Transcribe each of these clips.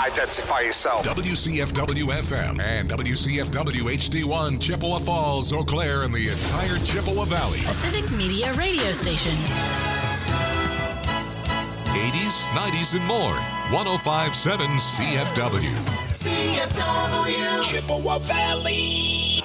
identify yourself. WCFW-FM and WCFW-HD1, Chippewa Falls, Eau Claire, and the entire Chippewa Valley. A civic media radio station. 80s, 90s, and more. 105.7 CFW. CFW. Chippewa Valley.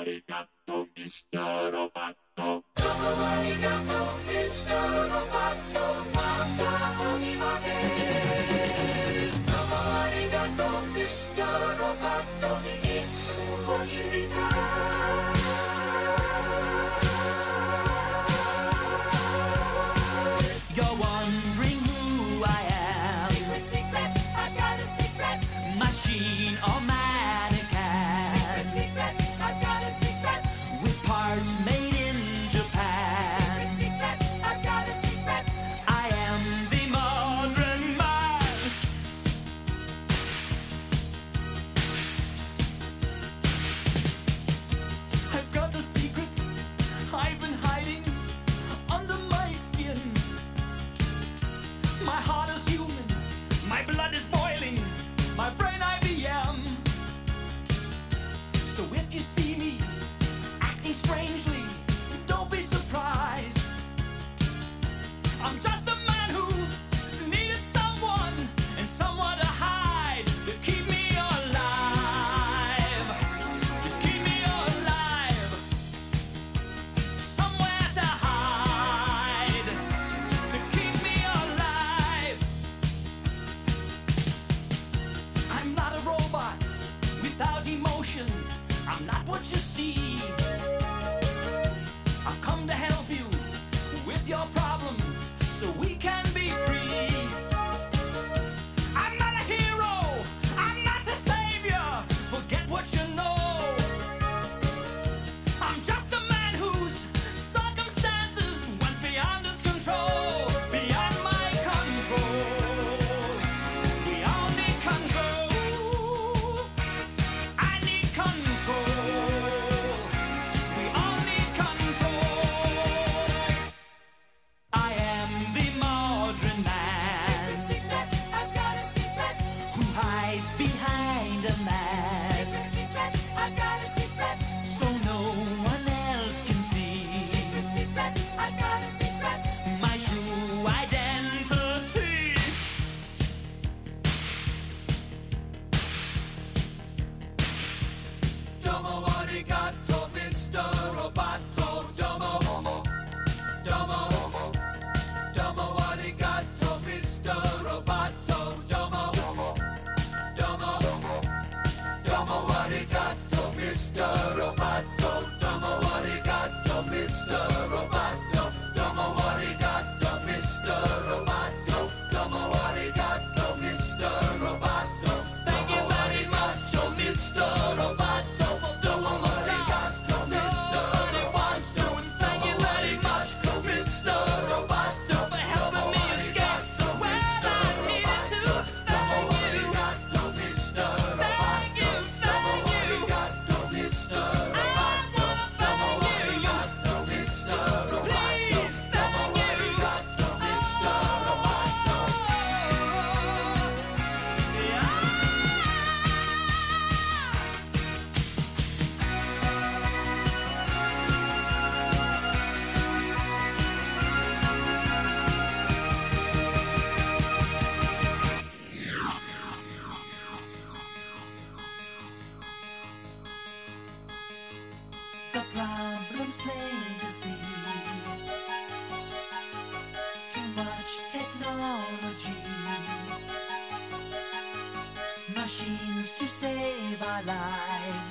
Machines to save our lives.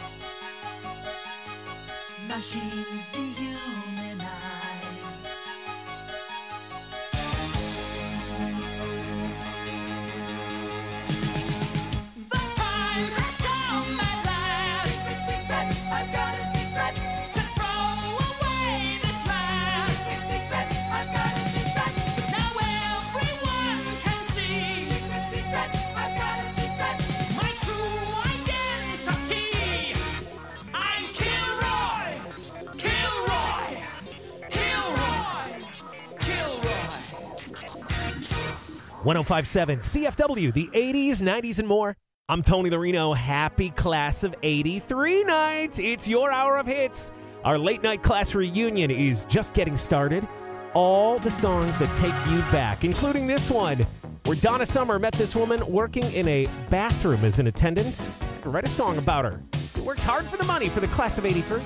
Machines dehumanize. The time has come at last. Secret, secret, I've got a secret. To throw away this mask. Secret, secret, I've got a secret. But now everyone can see. Secret, secret, I've got a secret. My true identity. I'm Kilroy. Kilroy. Kilroy. 1057 CFW, the 80s, 90s, and more. I'm Tony Larino. Happy Class of 83 night. It's your hour of hits. Our late night class reunion is just getting started. All the songs that take you back, including this one, where Donna Summer met this woman working in a bathroom as an attendant. I could write a song about her. She works hard for the money for the Class of 83.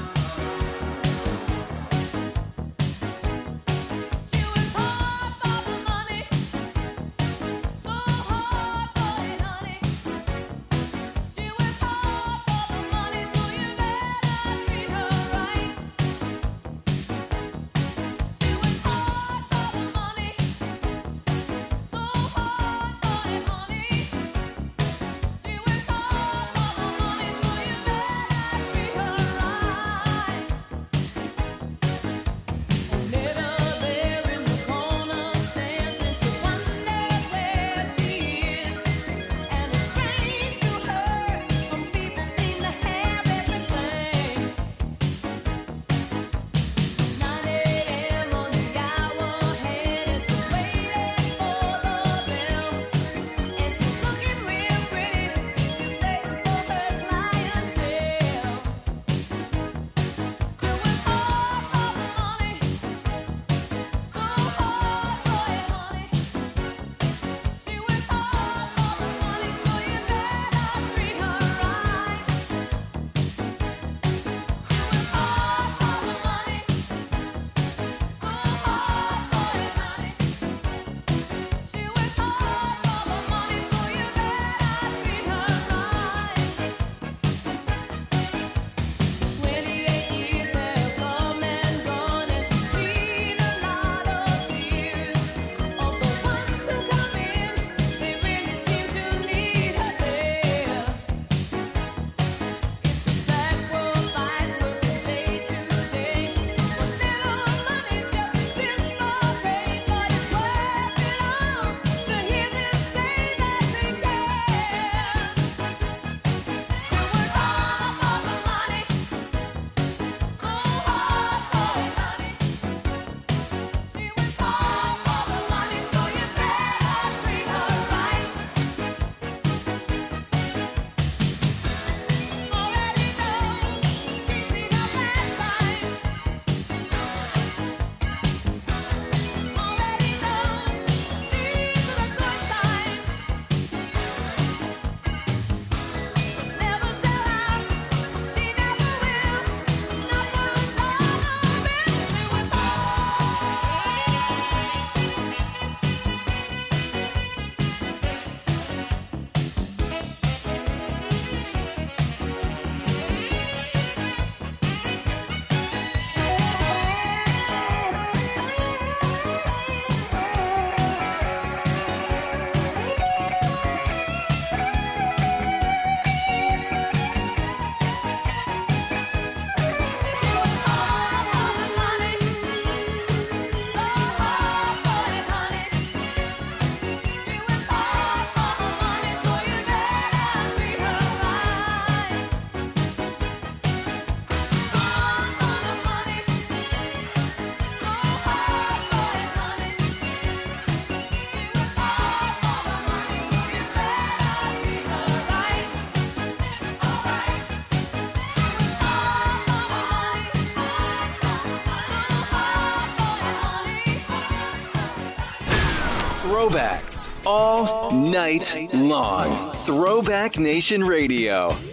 Throwbacks all night long. Throwback Nation Radio. I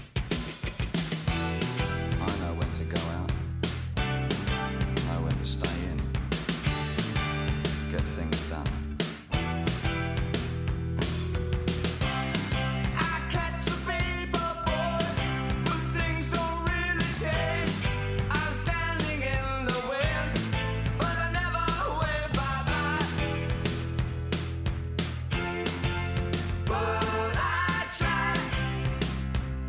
know when to go out. Know when to stay in. Get things done. I catch a paper boy, but things don't really change. I'm standing in the wind, but I never wave bye-bye. But I try.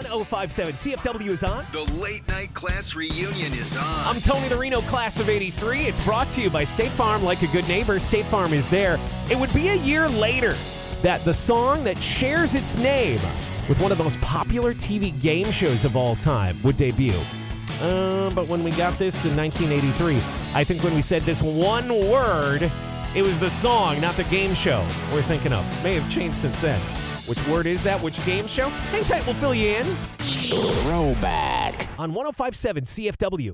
1057 CFW is on. The late night class reunion is on. I'm Tony the Reno, class of 83. It's brought to you by State Farm. Like a good neighbor, State Farm is there. It would be a year later that the song that shares its name with one of the most popular TV game shows of all time would debut. But when we got this in 1983, I think when we said this one word, it was the song, not the game show we're thinking of. May have changed since then. Which word is that? Which game show? Hang tight, we'll fill you in. Throwback. On 1057 CFW.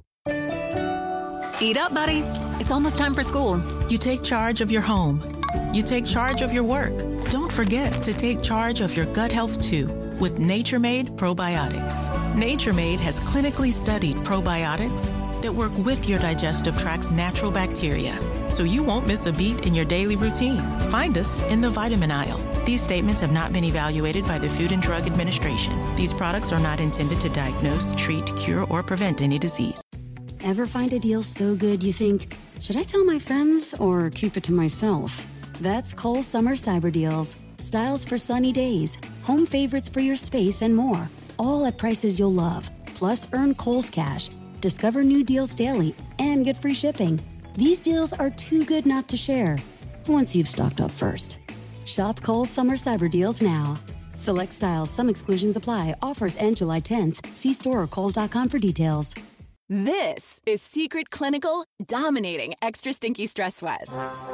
Eat up, buddy. It's almost time for school. You take charge of your home. You take charge of your work. Don't forget to take charge of your gut health too with Nature Made Probiotics. Nature Made has clinically studied probiotics that work with your digestive tract's natural bacteria, so you won't miss a beat in your daily routine. Find us in the vitamin aisle. These statements have not been evaluated by the Food and Drug Administration. These products are not intended to diagnose, treat, cure, or prevent any disease. Ever find a deal so good you think, should I tell my friends or keep it to myself? That's Kohl's Summer Cyber Deals. Styles for sunny days, home favorites for your space, and more. All at prices you'll love. Plus, earn Kohl's Cash. Discover new deals daily and get free shipping. These deals are too good not to share. Once you've stocked up first. Shop Kohl's Summer Cyber Deals now. Select styles, some exclusions apply. Offers end July 10th. See store or kohls.com for details. This is Secret Clinical dominating extra stinky stress sweat.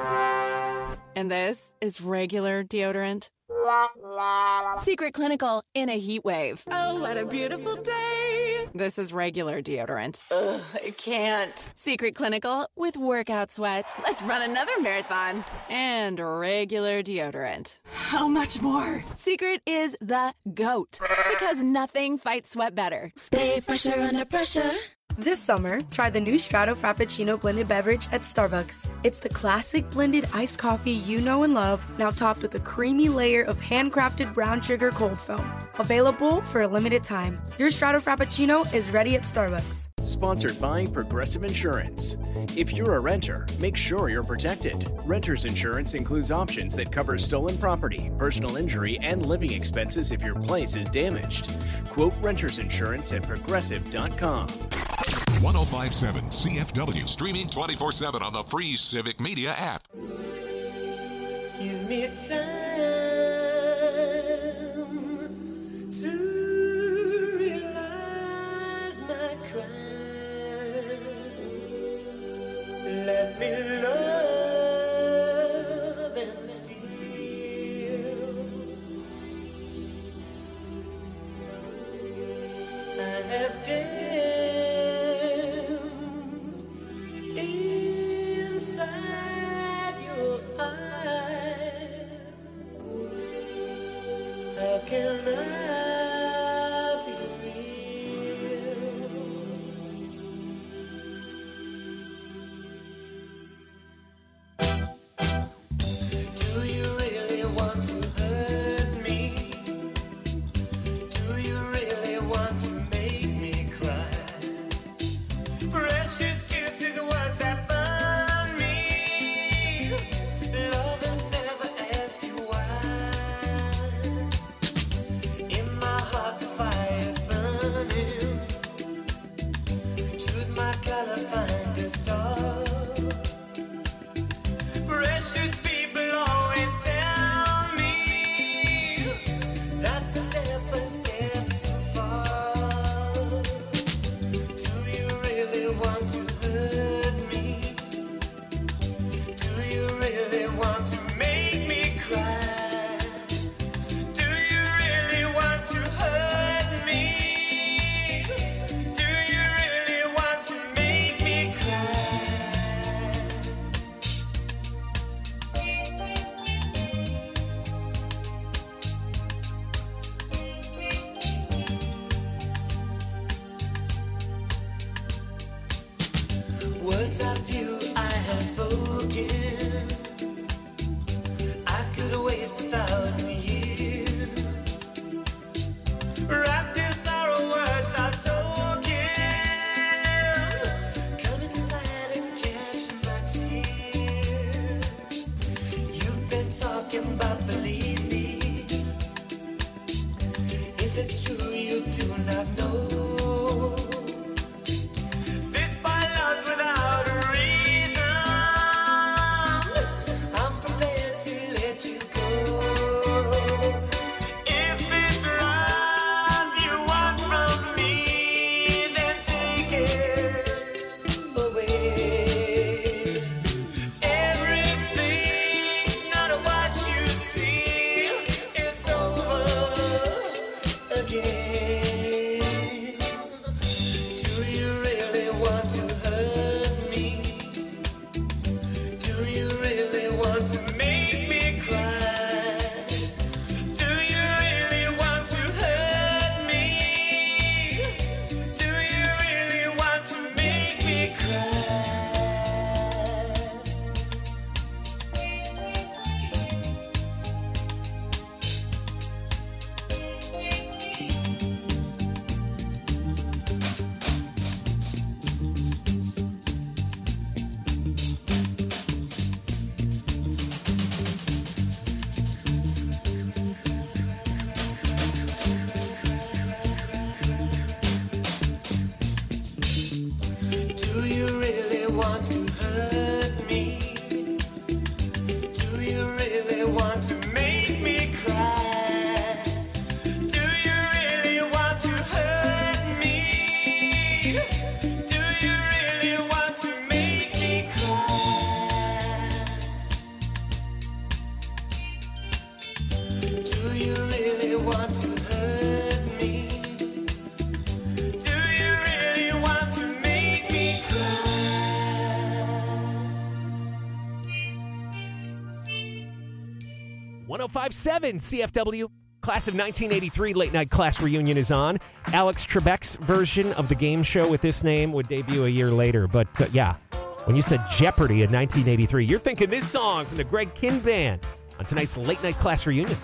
And this is regular deodorant. Secret Clinical in a heat wave. Oh, what a beautiful day. This is regular deodorant. Ugh, I can't. Secret Clinical with workout sweat. Let's run another marathon. And regular deodorant. How much more? Secret is the GOAT. Because nothing fights sweat better. Stay fresher under pressure. This summer, try the new Strato Frappuccino blended beverage at Starbucks. It's the classic blended iced coffee you know and love, now topped with a creamy layer of handcrafted brown sugar cold foam. Available for a limited time. Your Strato Frappuccino is ready at Starbucks. Sponsored by Progressive Insurance. If you're a renter, make sure you're protected. Renter's insurance includes options that cover stolen property, personal injury, and living expenses if your place is damaged. Quote renter's insurance at progressive.com. 1057 CFW, streaming 24/7 on the free Civic Media app. Give me time to realize my crime. Let me love and steal. I have danced inside your eyes. How can I be real? Do you really want to hurt me? Do you really want to make me cry? Precious kisses, words that burn me. Lovers never ask you why. In my heart the fire's burning. Choose my color, find a star. Precious people always tell me that's a step too far. Do you really want to hurt me? Do you really want to make me cry? Do you really want to hurt me? Do you really want to make me cry? Words of you I have spoken. I could waste 1,000 years. Wrapped in sorrow, words are token. Come inside and catch my tears. You've been talking about believe me. If it's true, you do 105.7 CFW. Class of 1983 Late Night Class Reunion is on. Alex Trebek's version of the game show with this name would debut a year later. But yeah, when you said Jeopardy in 1983, you're thinking this song from the Greg Kihn Band on tonight's Late Night Class Reunion.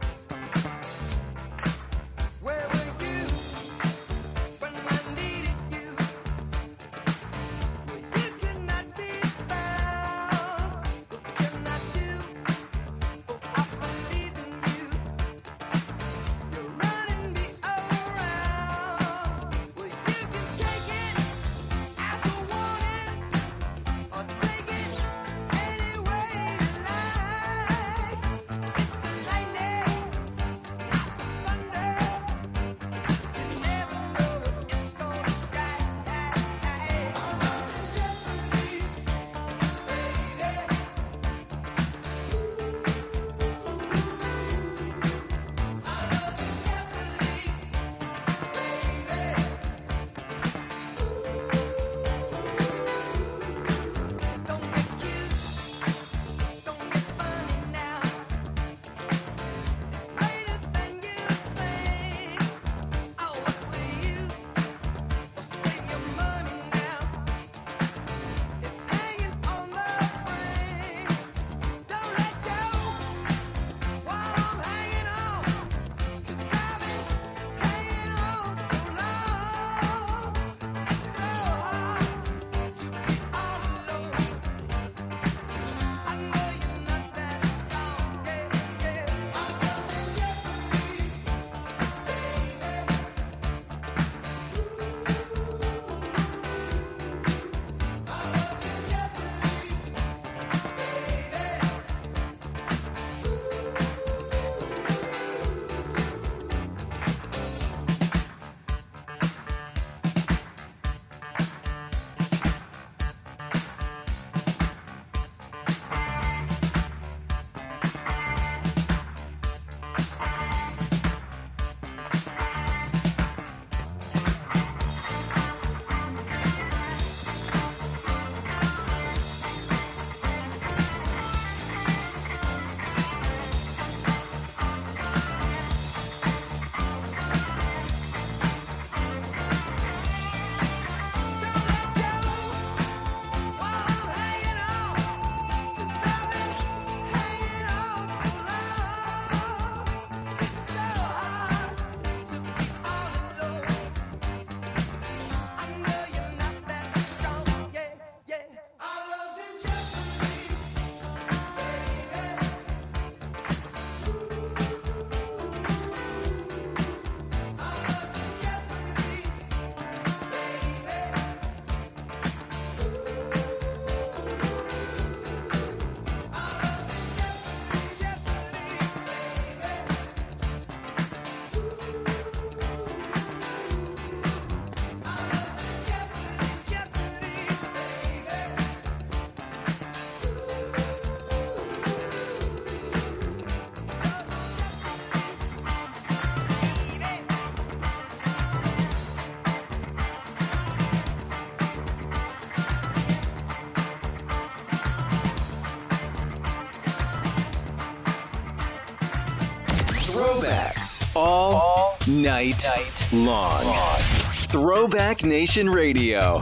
Throwbacks all night long. Throwback Nation Radio.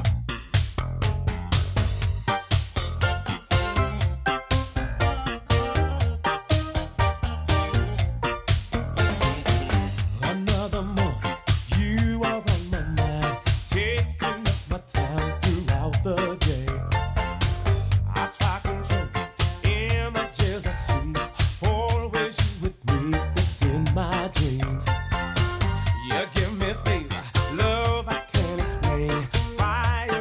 Fire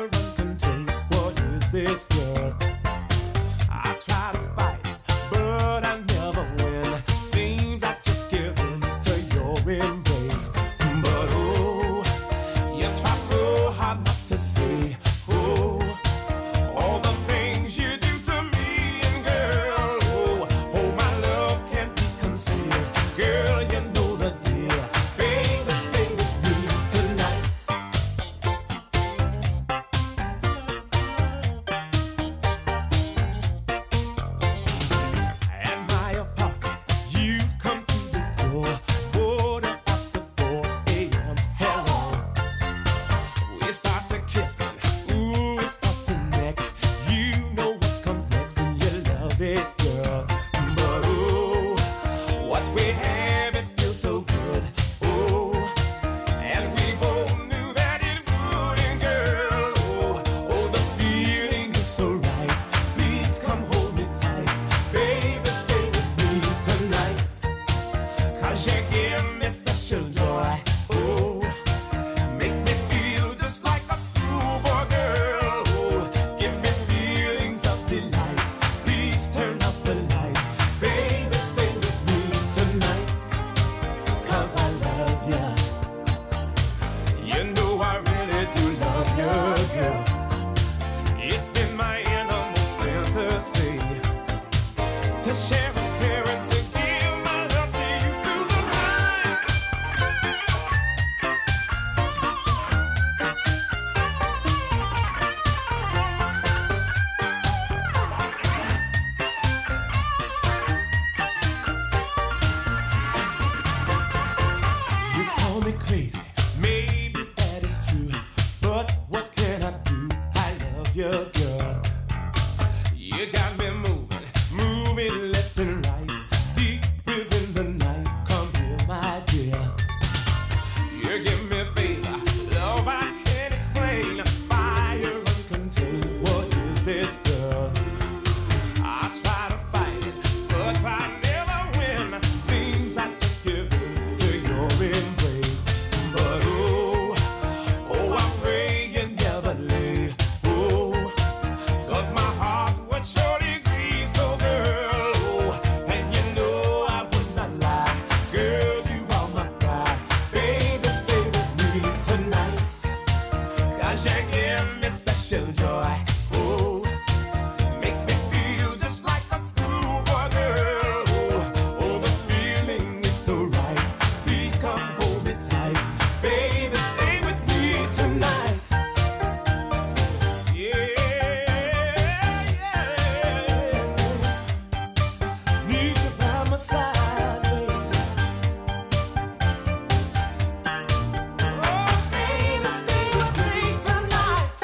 You know I really do love you, girl. It's been my innermost fantasy to share a parent, to give my love to you through the night. You call me crazy, maybe that is true, but what can I do? I love you, girl. You got me moving, moving left and right, deep within the night. Come here, my dear. You give me fever, love I can't explain, fire uncontained. What is this, girl? I try to fight it, but I never win. Seems I just give in to your embrace. But oh, I pray you never leave. Oh, 'cause my heart would surely grieve. So girl, oh, and you know I would not lie. Girl, you are my pride. Baby, stay with me tonight. 'Cause you give me special joy. Oh, make me feel just like a schoolboy girl. Oh, the feeling is so right. Please come hold me tight. Baby, stay with me tonight. Yeah. Need you by my side, baby. Oh, baby, stay with me tonight.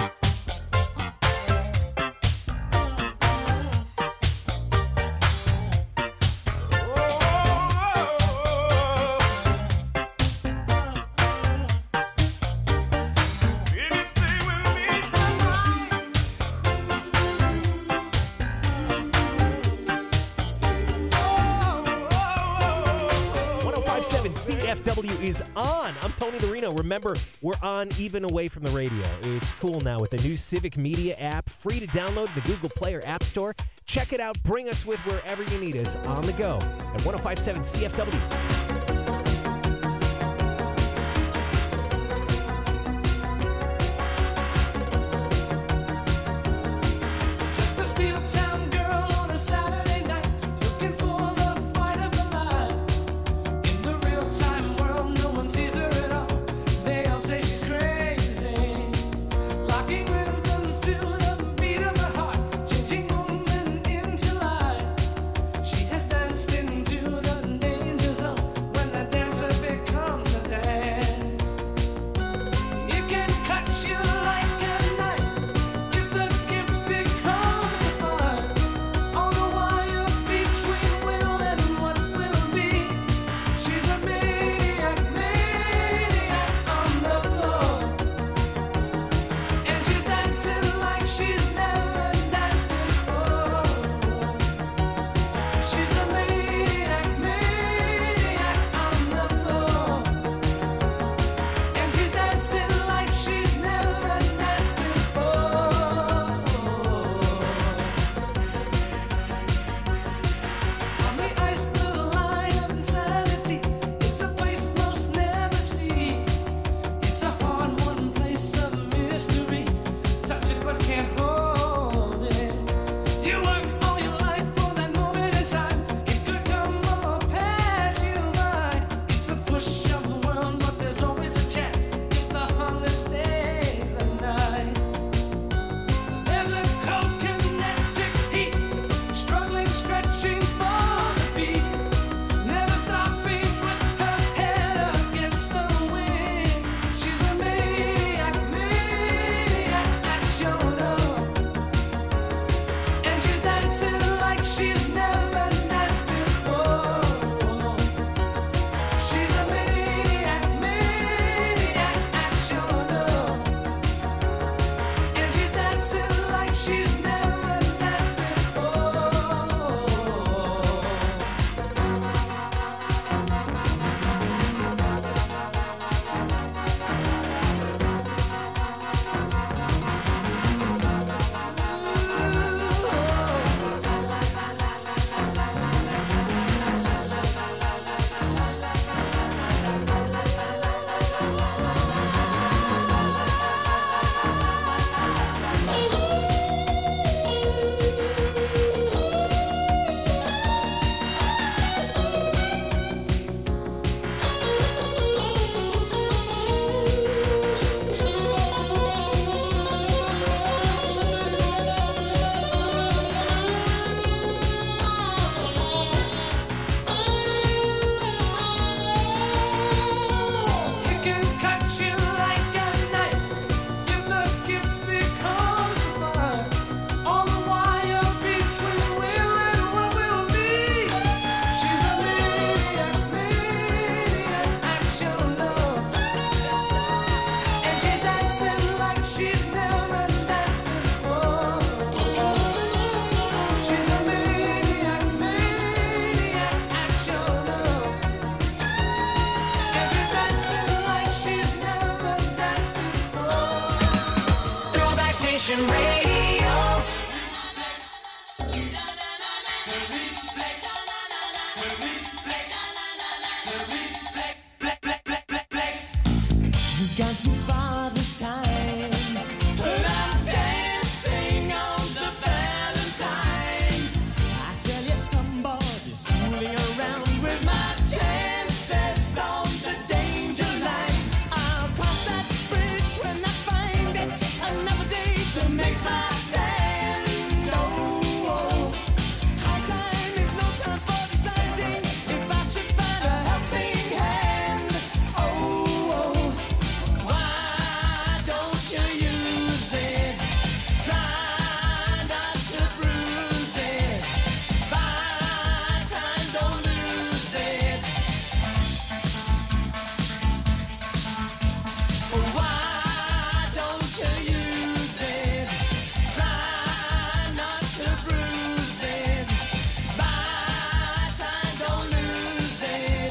1057 CFW is on. I'm Tony Larino. Remember, we're on even away from the radio. It's cool now with the new Civic Media app, free to download in the Google Play or App Store. Check it out. Bring us with wherever you need us on the go at 1057 CFW. Nation Radio. You got too far this time, but I'm dancing on the Valentine. I tell you, somebody's fooling around with my chances on the danger line. I'll cross that bridge when I find it. Another day to make my stand. Oh, high time is no time for deciding if I should find a helping hand. Oh, why don't you use it? Try not to bruise it. Buy time, don't lose it. Why don't you use it? Try not to bruise it. Buy time, don't lose it.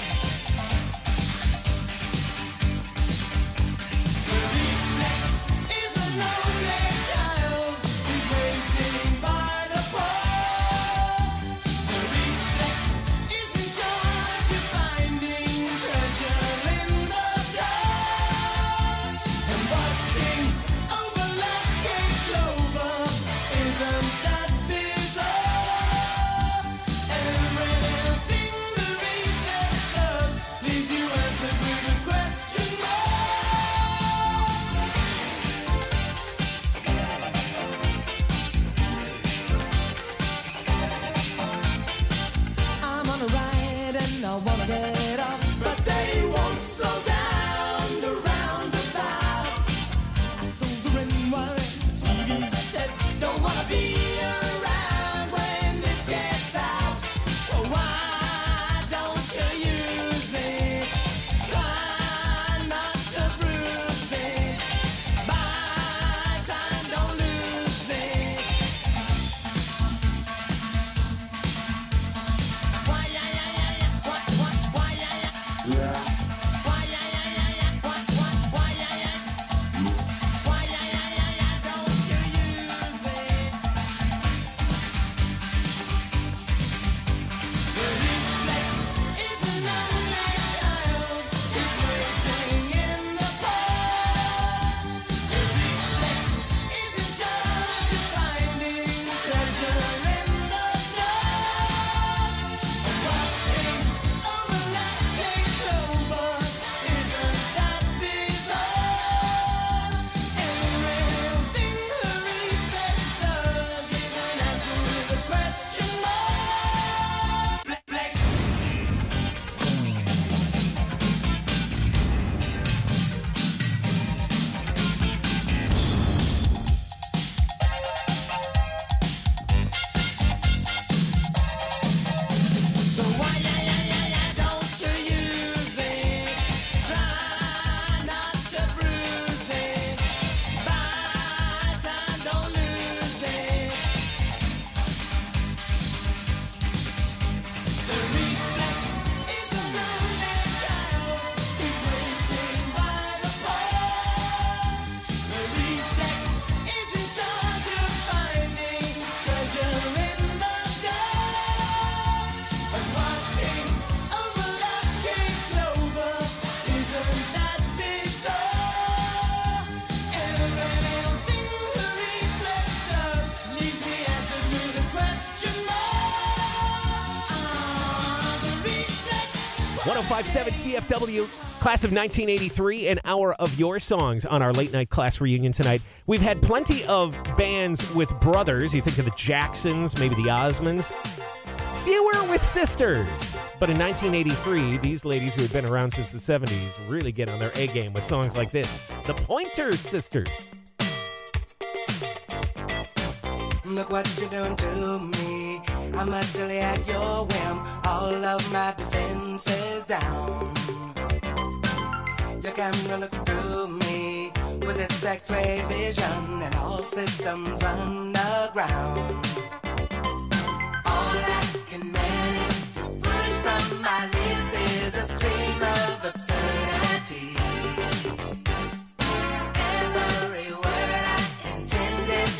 To reflex is a lonely child who's waiting by the pole. To reflex is in charge of finding treasure in the dark. And watching over lucky clover, isn't that bizarre? Everything the reflex does leaves you answered with a question mark. I'm on a ride and I wanna get off, but they won't slow down the roundabout. I sold the ring wire, the TV set, don't wanna be around when this gets out. So why don't you use it? Try not to bruise it. Buy time, don't lose it. Why, yeah, yeah, yeah, yeah. What, why, yeah, yeah. Why, yeah, yeah, yeah, yeah. What, why, yeah, yeah. Why, yeah, yeah, yeah, yeah. Don't you use it? To reflex is a lonely child who's waiting in the cold. To reflex is in charge of finding treasure in the dark. And watching over lucky clover, isn't that bizarre? Everything the reflex does is an answer with a question mark. So why, yeah, yeah, yeah, yeah, don't you use it? Try not to bruise it. Buy time, don't lose it. To reflex is a lonely child who's waiting by the pole. To reflex is in charge of finding treasure in the dark. And watching over lucky clover, isn't that bizarre? Everything the reflex does leaves me answered with a question mark. The reflex. 1057 CFW, class of 1983, an hour of your songs on our late night class reunion tonight. We've had plenty of bands with brothers. You think of the Jacksons, maybe the Osmonds. Fewer with sisters. But in 1983, these ladies who had been around since the 70s really get on their A game with songs like this. The Pointer Sisters. Look what you're doing to me. I'm utterly at your whim. All of my defenses down. Your camera looks through me with its X-ray vision, and all systems run aground. All I can manage to push from my lips is a stream of absurdity. Every word I intended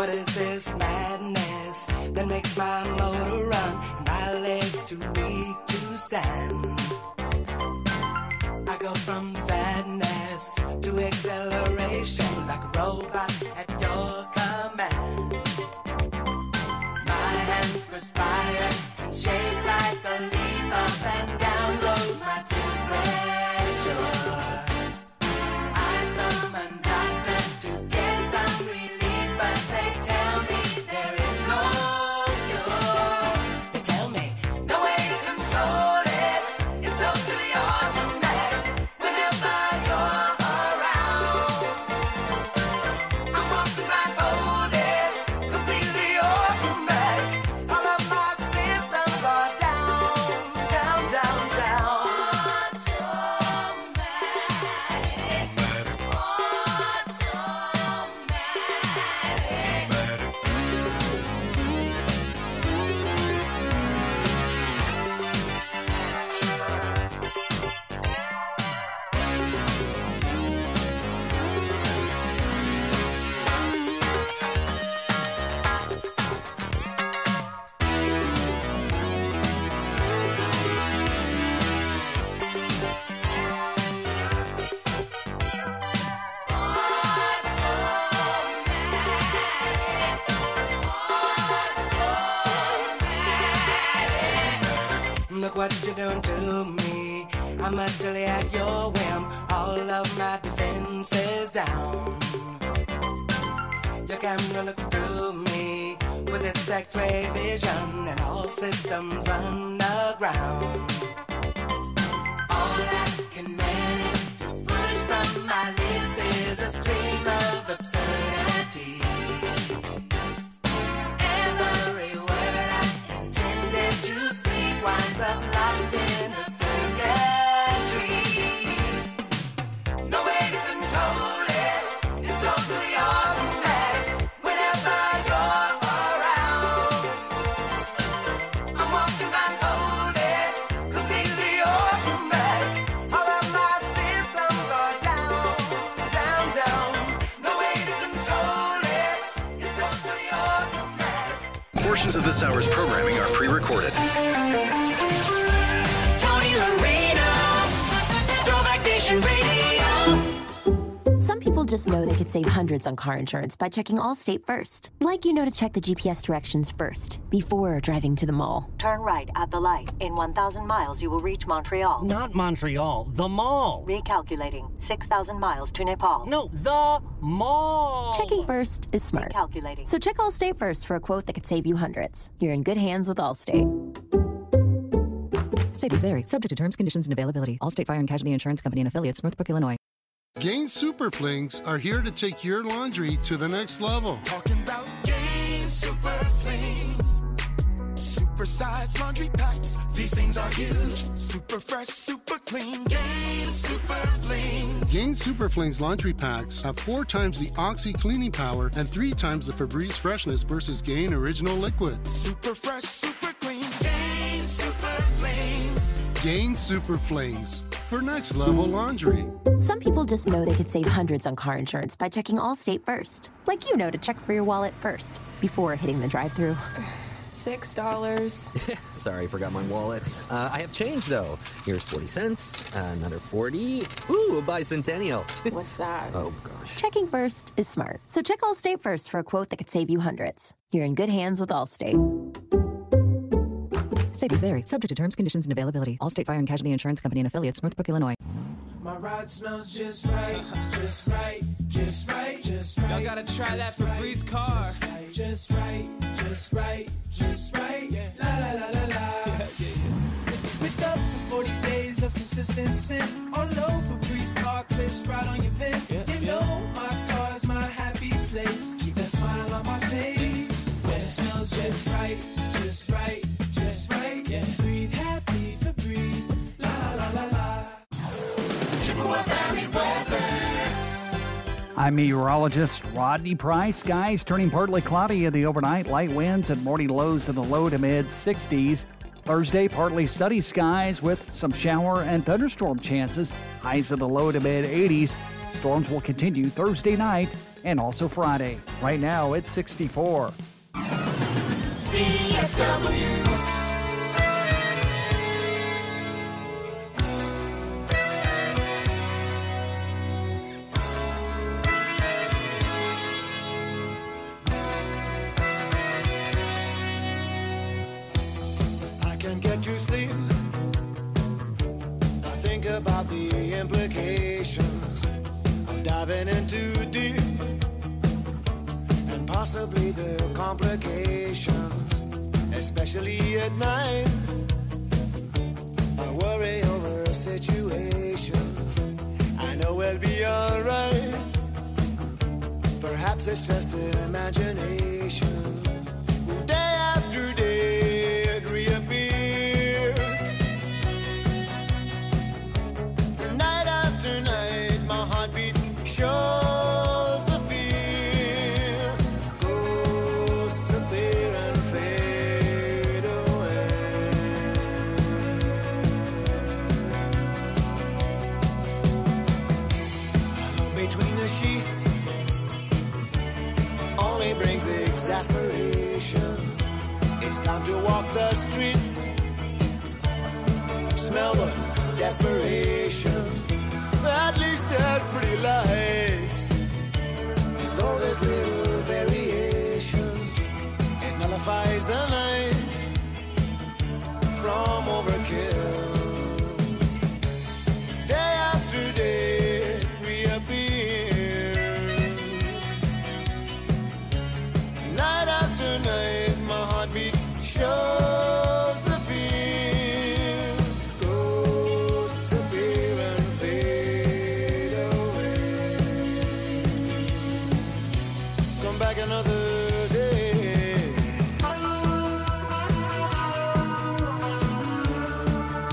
What is this madness that makes my motor run and my legs too weak to stand? I go from sadness to acceleration like a robot at your command. My hands perspire and shake like a leaf. Up and down goes my temperature. I summon doctors to get some relief, but they tell me there is no cure. They tell me no way to control it. It's totally automatic whenever you're around. I'm walking blindfolded, completely automatic. All of my systems are down, down, down, down. Look what you're doing to me. I'm utterly at your whim. All of my defenses down. Your camera looks through me with its X-ray vision, and all systems run aground. All I can manage to push from my lips is a stream of absurdity. Every word I intended to speak winds up locked in a circuitry. No way to control it. It's totally automatic whenever you're around. I'm walking blindfolded, completely automatic. All of my systems are down, down, down. No way to control it. It's totally automatic. Portions of this hour's programming are pre-recorded. Tony Loreno, Throwback Nation Radio. Some people just know they could save hundreds on car insurance by checking Allstate first. Like you know to check the GPS directions first, before driving to the mall. Turn right at the light. In 1,000 miles, you will reach Montreal. Not Montreal, the mall. Recalculating. 6,000 miles to Nepal. No, the mall. Checking first is smart. Recalculating. So check Allstate first for a quote that could save you hundreds. You're in good hands with Allstate. Savings vary. Subject to terms, conditions, and availability. Allstate Fire and Casualty Insurance Company and Affiliates, Northbrook, Illinois. Gain Super Flings are here to take your laundry to the next level. Talking about Gain Super Flings. Super-sized laundry packs. These things are huge. Super fresh, super clean. Gain Super Flings. Gain Super Flings laundry packs have 4 times the Oxy cleaning power and 3 times the Febreze freshness versus Gain Original Liquid. Super fresh, super clean. Gain Super Flings. Gain Super Flings for next level laundry. Some people just know they could save hundreds on car insurance by checking Allstate first. Like you know to check for your wallet first, before hitting the drive-thru. $6. Sorry, forgot my wallet. I have change, though. Here's 40 cents, another 40. Ooh, a bicentennial. What's that? Oh, gosh. Checking first is smart. So check Allstate first for a quote that could save you hundreds. You're in good hands with Allstate. Savings vary. Subject to terms, conditions, and availability. Allstate Fire and Casualty Insurance Company and Affiliates, Northbrook, Illinois. My ride smells just right, just right, just right, just right. Y'all gotta try that Febreze car. Just right, just right, just right. Yeah. La la la la la. With up to 40 days of consistent scent. On low Febreze car clips right on your vent. You know my car's my happy place. Keep that smile on my face. When it smells just right, just right, just right. Yeah. Breathe happy Febreze. La la la la. Chippewa Valley weather. I'm meteorologist Rodney Price. Skies turning partly cloudy in the overnight. Light winds and morning lows in the low to mid 60s. Thursday, partly sunny skies with some shower and thunderstorm chances. Highs in the low to mid 80s. Storms will continue Thursday night and also Friday. Right now, it's 64. CFW. I can't get to sleep. I think about the implications of diving in too deep, and possibly the complications, especially at night. I worry over situations. I know we'll be alright. Perhaps it's just an imagination. Day after day it reappears. Night after night my heartbeat shows the fear. Ghosts appear and fade away. Alone between the sheets only brings exasperation. It's time to walk the streets, smell the desperation. At least there's pretty lights, and though there's little variation, it nullifies the night from overkill. Day after day it reappears. Night after night my heartbeat shows the fear. Ghosts appear and fade away. Come back another day.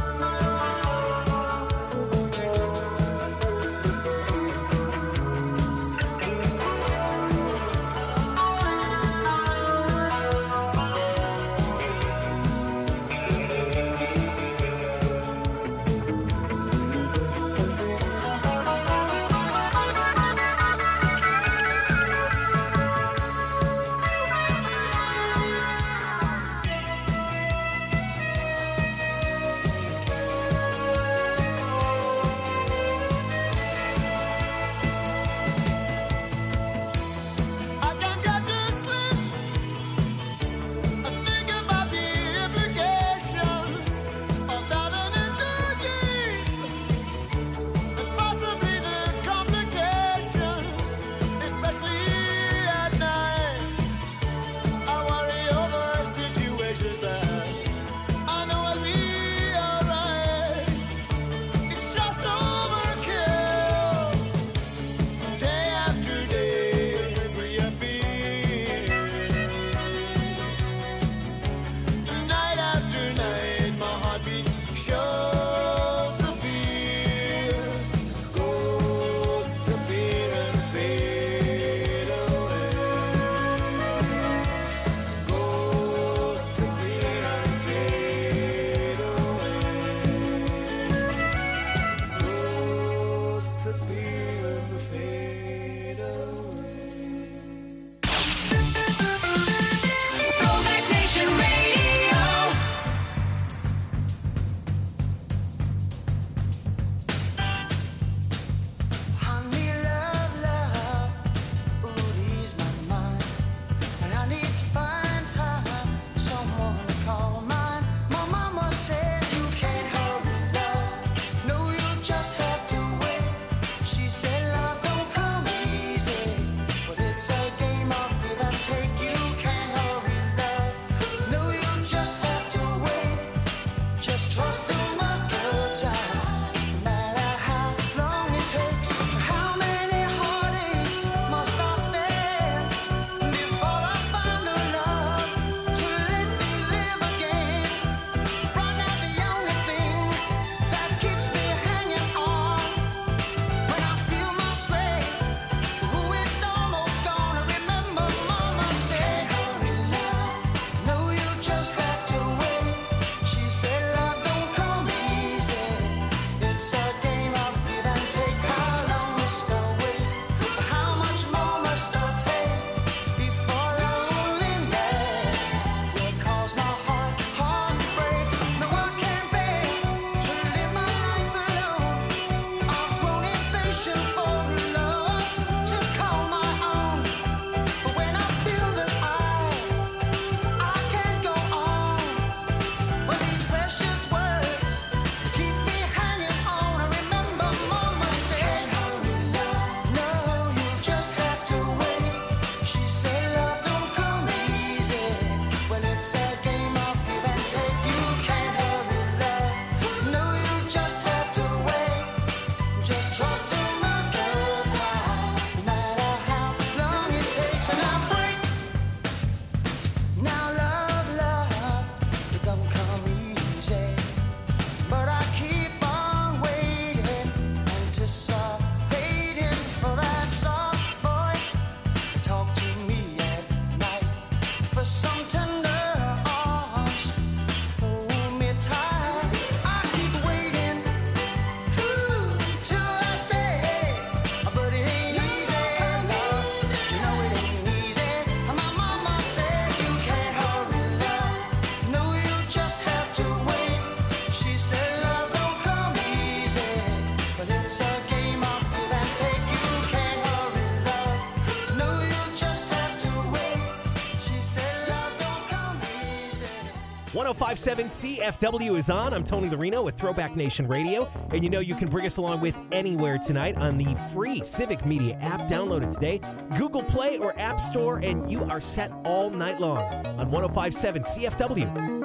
105.7 CFW is on. I'm Tony Larino with Throwback Nation Radio. And you know you can bring us along with anywhere tonight on the free Civic Media app. Download it today. Google Play or App Store, and you are set all night long on 105.7 CFW.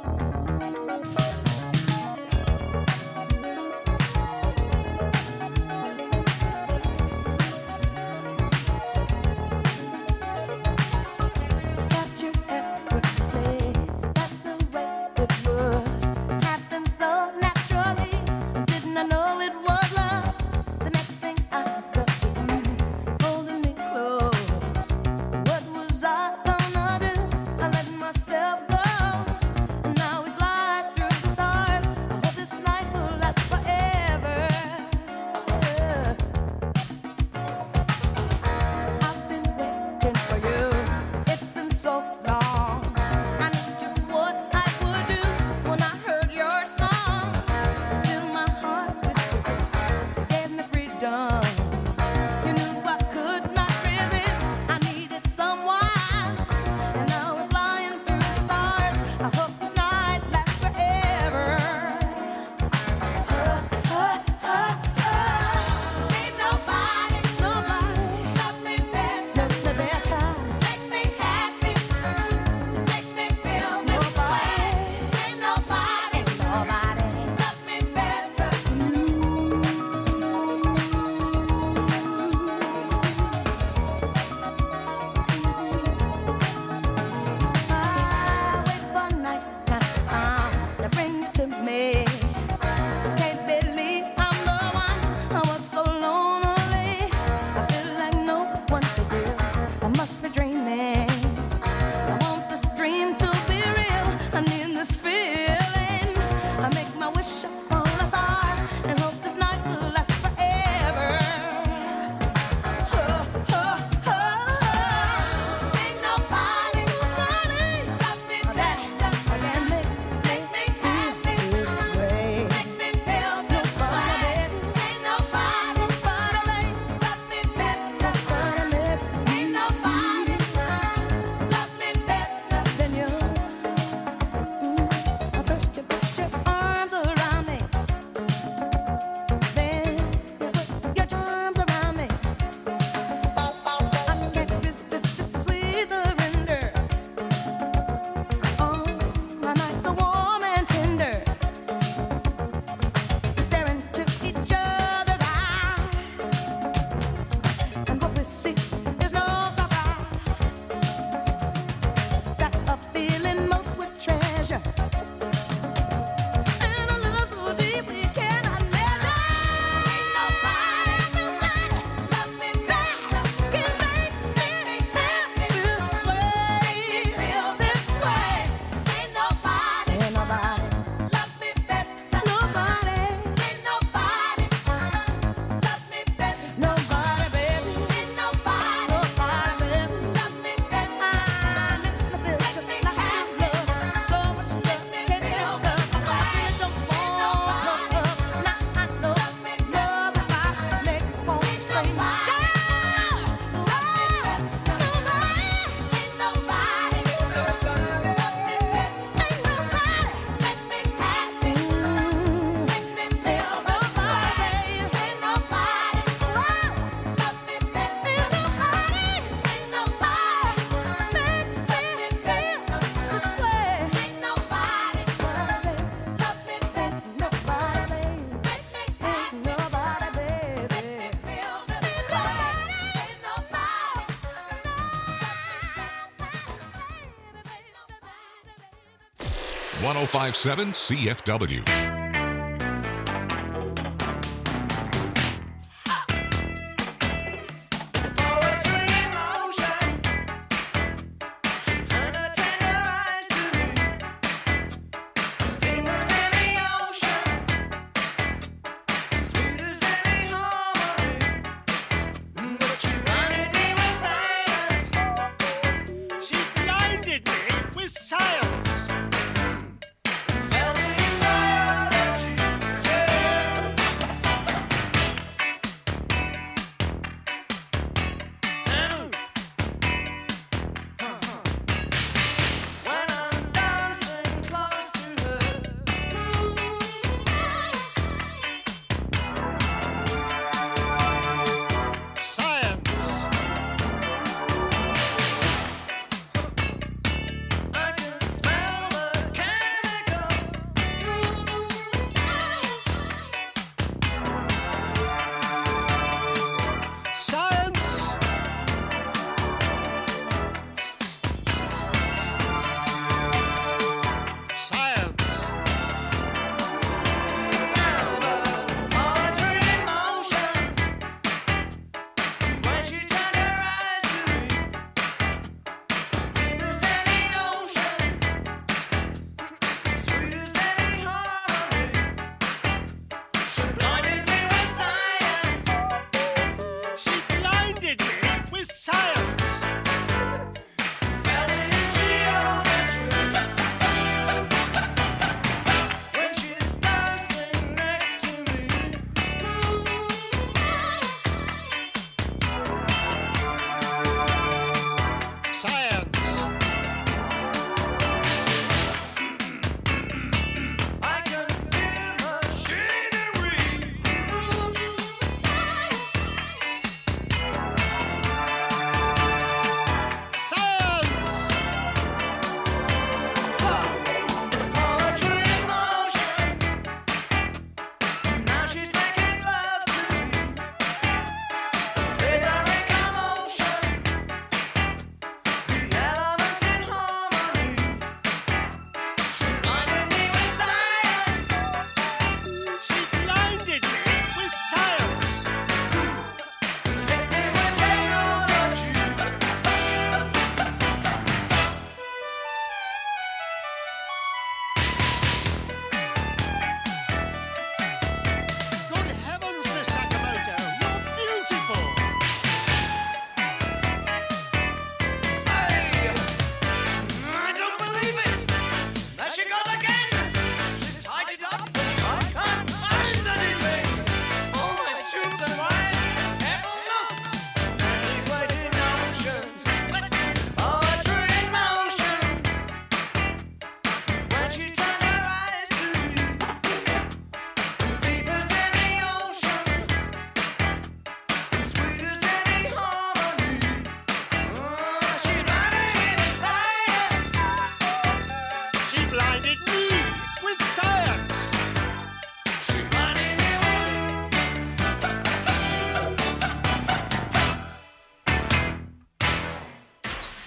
.1057 CFW. Fell me in love.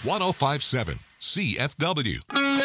1057 CFW.